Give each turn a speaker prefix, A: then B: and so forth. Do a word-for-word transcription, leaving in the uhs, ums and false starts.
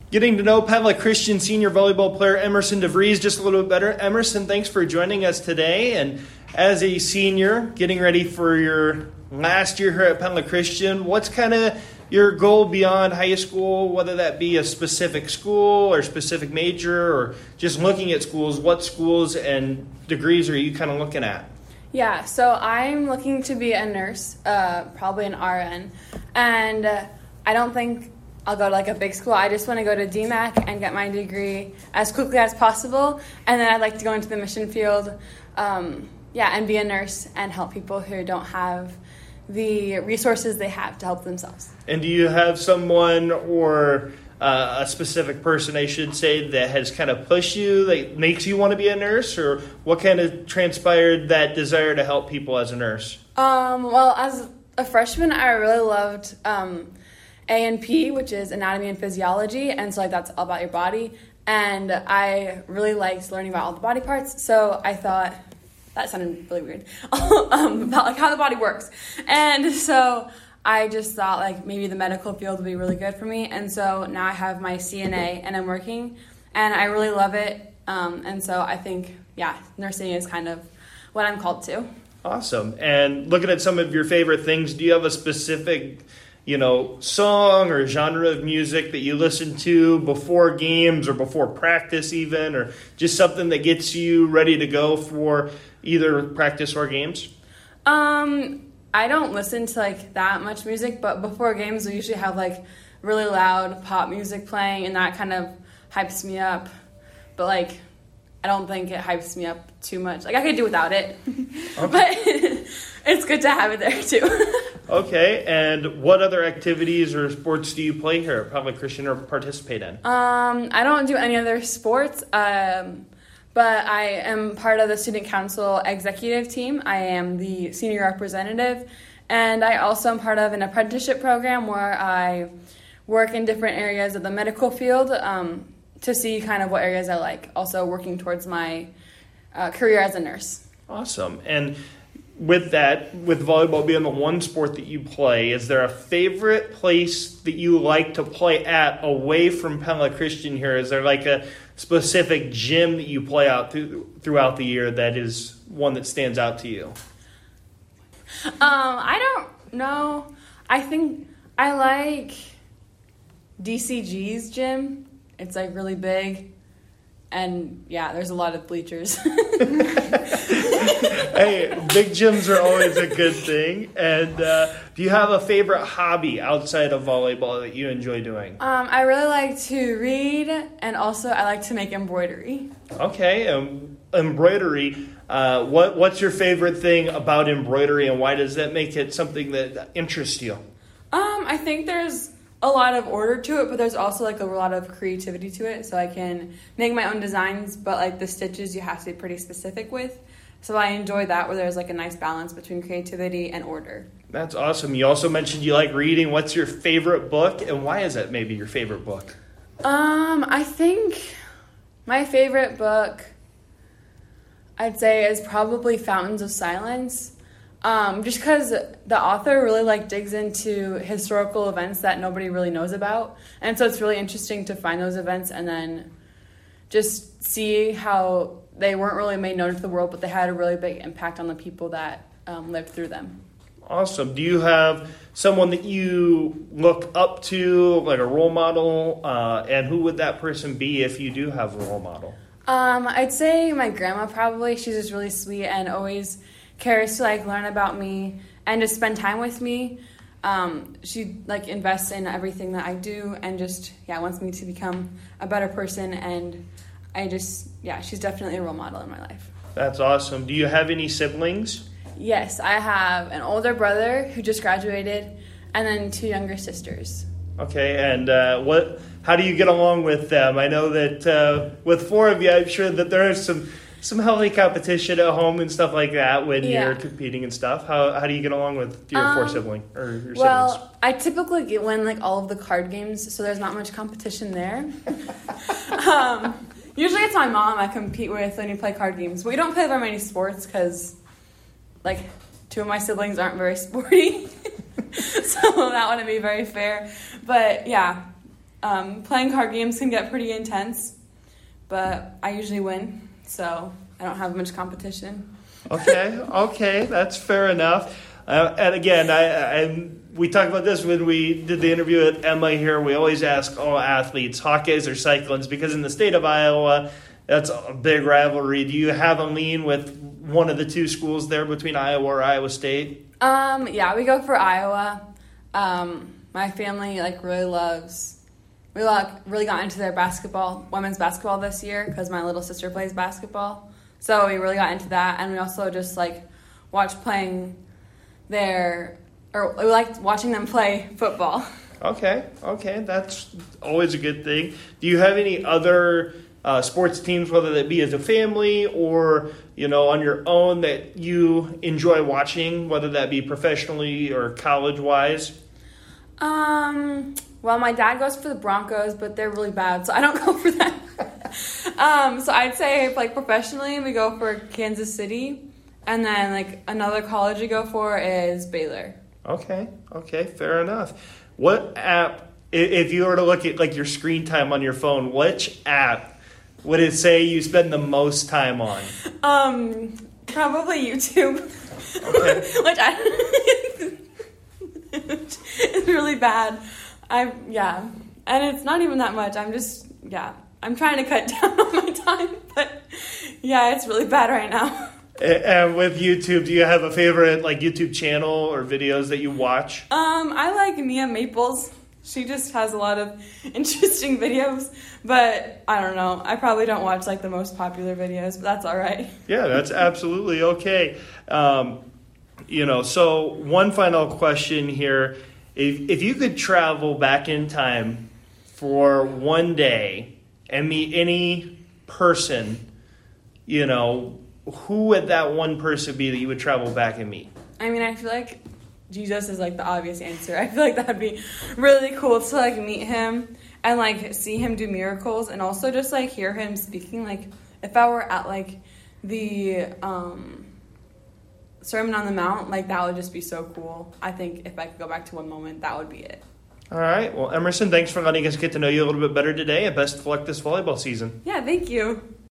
A: Getting to know Pavlik Christian senior volleyball player Emerson DeVries just a little bit better. Emerson, thanks for joining us today. And as a senior, getting ready for your last year here at Pavlik Christian, what's kind of your goal beyond high school, whether that be a specific school or specific major or just looking at schools? What schools and degrees are you kind of looking at?
B: Yeah, so I'm looking to be a nurse, uh, probably an R N. And uh, I don't think I'll go to like a big school. I just want to go to D MAC and get my degree as quickly as possible. And then I'd like to go into the mission field, um, yeah, and be a nurse and help people who don't have the resources they have to help themselves.
A: And do you have someone or uh, a specific person, I should say, that has kind of pushed you, that makes you want to be a nurse? Or what kind of transpired that desire to help people as a nurse?
B: Um, well, as a freshman, I really loved um, A N P, which is anatomy and physiology, and so like that's all about your body. And I really liked learning about all the body parts, so I thought that sounded really weird um, about like how the body works. And so I just thought like maybe the medical field would be really good for me. And so now I have my C N A and I'm working, and I really love it. Um, and so I think yeah, nursing is kind of what I'm called to.
A: Awesome. And looking at some of your favorite things, do you have a specific, you know, song or genre of music that you listen to before games or before practice even, or just something that gets you ready to go for either practice or games?
B: Um, I don't listen to like that much music, but before games we usually have like really loud pop music playing, and that kind of hypes me up. But like, I don't think it hypes me up too much. Like I could do without it, okay. But it's good to have it there too.
A: Okay, and what other activities or sports do you play here at Pavlik Christian or participate in?
B: Um, I don't do any other sports, um, but I am part of the student council executive team. I am the senior representative, and I also am part of an apprenticeship program where I work in different areas of the medical field um, to see kind of what areas I like, also working towards my uh, career as a nurse.
A: Awesome. And with that, with volleyball being the one sport that you play, is there a favorite place that you like to play at away from Pavlik Christian here? Is there like a specific gym that you play out through, throughout the year that is one that stands out to you?
B: Um, I don't know. I think I like D C G's gym. It's like really big. And yeah, there's a lot of bleachers.
A: Hey, big gyms are always a good thing. And uh, do you have a favorite hobby outside of volleyball that you enjoy doing?
B: Um, I really like to read, and also I like to make embroidery.
A: Okay, um, embroidery. Uh, what what's your favorite thing about embroidery, and why does that make it something that interests you?
B: Um, I think there's a lot of order to it, but there's also like a lot of creativity to it. So I can make my own designs, but like the stitches you have to be pretty specific with. So I enjoy that, where there's like a nice balance between creativity and order. That's
A: awesome. You also mentioned you like reading. What's your favorite book, and why is that maybe your favorite book?
B: Um, I think my favorite book, I'd say, is probably Fountains of Silence. Um, just because the author really like digs into historical events that nobody really knows about. And so it's really interesting to find those events and then just see how they weren't really made known to the world, but they had a really big impact on the people that um, lived through them.
A: Awesome. Do you have someone that you look up to, like a role model? Uh, and who would that person be if you do have a role model?
B: Um, I'd say my grandma probably. She's just really sweet and always cares to like learn about me and just spend time with me. Um, she like invests in everything that I do and just yeah wants me to become a better person, and I just yeah she's definitely a role model in my life.
A: That's awesome. Do you have any siblings?
B: Yes, I have an older brother who just graduated, and then two younger sisters.
A: Okay, and uh, what? How do you get along with them? I know that uh, with four of you, I'm sure that there is some some healthy competition at home and stuff like that when yeah. you're competing and stuff. How how do you get along with your um, four siblings or your
B: well,
A: siblings?
B: Well, I typically get win like all of the card games, so there's not much competition there. um, usually it's my mom I compete with when we play card games. We don't play very many sports because, like, two of my siblings aren't very sporty, so that wouldn't be very fair. But yeah, Um, playing card games can get pretty intense, but I usually win, so I don't have much competition.
A: Okay, okay, that's fair enough. Uh, and again, I, I we talked about this when we did the interview at Emma here. We always ask all athletes, Hawkeyes or Cyclones, because in the state of Iowa, that's a big rivalry. Do you have a lean with one of the two schools there between Iowa or Iowa State?
B: Um, yeah, we go for Iowa. Um, my family like really loves. We like really got into their basketball, women's basketball this year because my little sister plays basketball. So we really got into that, and we also just like watch playing their, or we liked watching them play football.
A: Okay, okay, that's always a good thing. Do you have any other uh, sports teams, whether that be as a family or, you know, on your own, that you enjoy watching, whether that be professionally or college-wise?
B: Um, well, my dad goes for the Broncos, but they're really bad, so I don't go for them. um, so I'd say, like, professionally, we go for Kansas City. And then, like, another college we go for is Baylor.
A: Okay, okay, fair enough. What app, if you were to look at, like, your screen time on your phone, which app would it say you spend the most time on?
B: Um, probably YouTube.
A: Okay.
B: Which I... it's really bad. I, yeah. And it's not even that much. I'm just, yeah. I'm trying to cut down on my time. But, yeah, it's really bad right now.
A: And with YouTube, do you have a favorite like YouTube channel or videos that you watch?
B: Um, I like Mia Maples. She just has a lot of interesting videos, but I don't know. I probably don't watch like the most popular videos, but that's all right.
A: Yeah, that's absolutely okay. Um, you know, so one final question here. If if you could travel back in time for one day and meet any person, you know, who would that one person be that you would travel back and meet?
B: I mean, I feel like Jesus is like the obvious answer. I feel like that'd be really cool to like meet him and like see him do miracles and also just like hear him speaking. Like if I were at like the um, Sermon on the Mount, like that would just be so cool. I think if I could go back to one moment, that would be it.
A: All right. Well, Emerson, thanks for letting us get to know you a little bit better today, and best of luck this volleyball season.
B: Yeah, thank you.